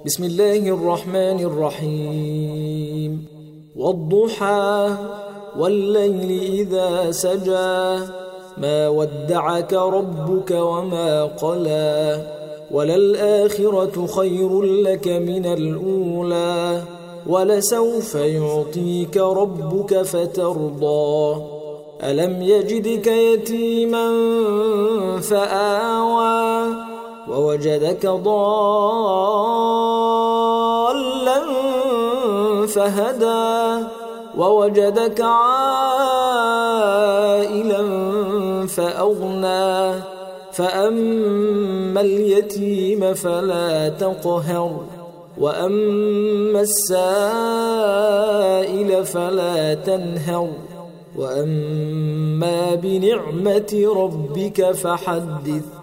بسم الله الرحمن الرحيم والضحى والليل إذا سجى ما ودعك ربك وما قلى وللآخرة خير لك من الأولى ولسوف يعطيك ربك فترضى ألم يجدك يتيما فآوى ووجدك ضالا فهدى ووجدك عائلا فأغنى فأما اليتيم فلا تقهر وأما السائل فلا تنهر وأما بنعمة ربك فحدث